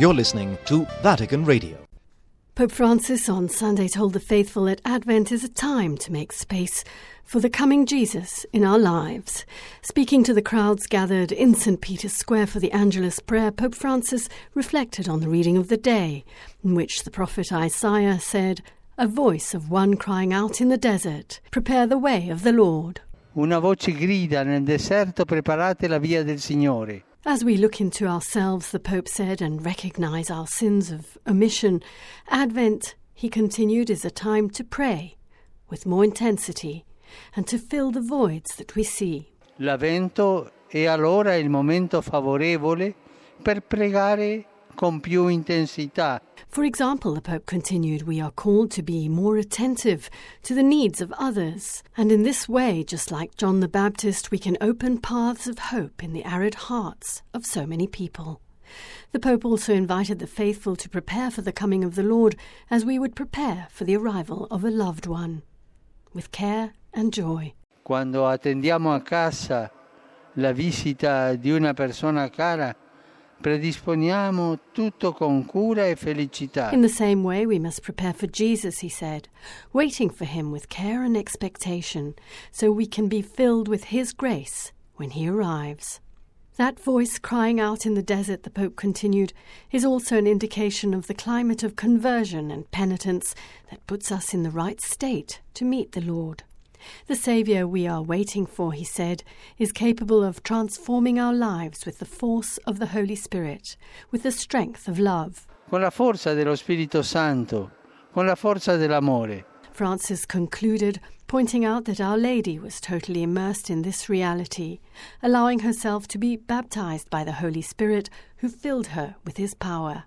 You're listening to Vatican Radio. Pope Francis on Sunday told the faithful that Advent is a time to make space for the coming Jesus in our lives. Speaking to the crowds gathered in St. Peter's Square for the Angelus prayer, Pope Francis reflected on the reading of the day, in which the prophet Isaiah said, "A voice of one crying out in the desert, prepare the way of the Lord." Una voce grida nel deserto, preparate la via del Signore. As we look into ourselves, the Pope said, and recognise our sins of omission, Advent, he continued, is a time to pray with more intensity and to fill the voids that we see. L'Avvento è allora il momento favorevole per pregare con più intensità. For example, the Pope continued, we are called to be more attentive to the needs of others. And in this way, just like John the Baptist, we can open paths of hope in the arid hearts of so many people. The Pope also invited the faithful to prepare for the coming of the Lord as we would prepare for the arrival of a loved one, with care and joy. Quando attendiamo a casa la visita di una persona cara, predisponiamo tutto con cura e felicità. In the same way, we must prepare for Jesus, he said, waiting for him with care and expectation, so we can be filled with his grace when he arrives. That voice crying out in the desert, the Pope continued, is also an indication of the climate of conversion and penitence that puts us in the right state to meet the Lord. The Saviour we are waiting for, he said, is capable of transforming our lives with the force of the Holy Spirit, with the strength of love. Con la forza dello Spirito Santo, con la forza dell'amore. Francis concluded, pointing out that Our Lady was totally immersed in this reality, allowing herself to be baptized by the Holy Spirit, who filled her with his power.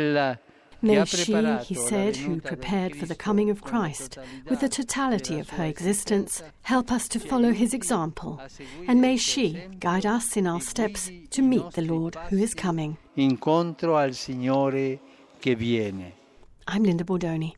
May she, he said, who prepared for the coming of Christ with the totality of her existence, help us to follow his example, and may she guide us in our steps to meet the Lord who is coming. Incontro al Signore che viene. I'm Linda Bordoni.